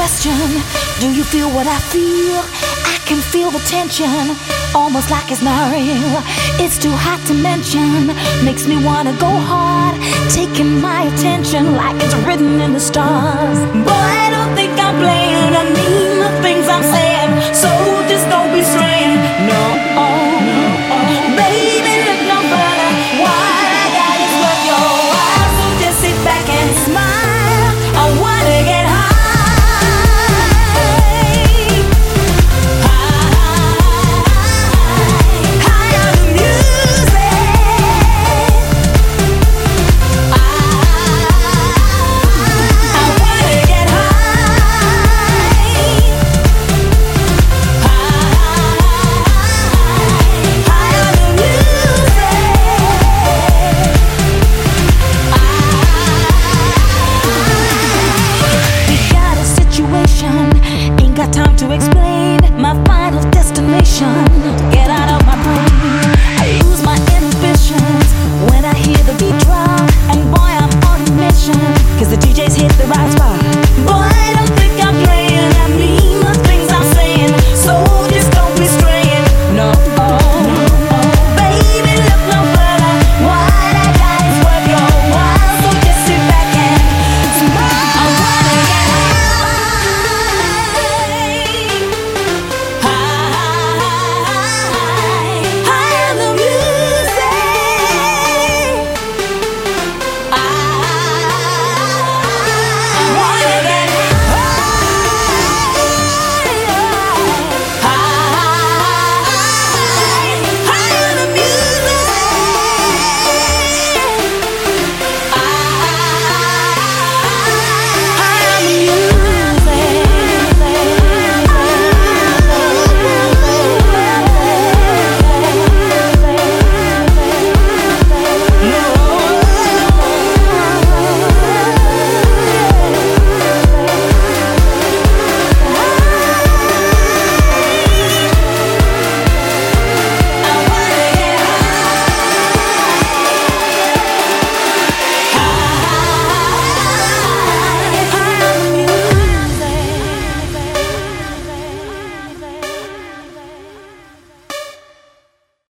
question, do you feel what I feel? I can feel the tension, almost like it's not real. It's too hot to mention, makes me wanna go hard, taking my attention like it's written in the stars. But I don't think I'm playing, I mean the things I'm saying, so just don't be straying. No, baby, look no further. What I got is worth your while, so just sit back and smile. I wanna get high. Ain't got time to explain my final destination.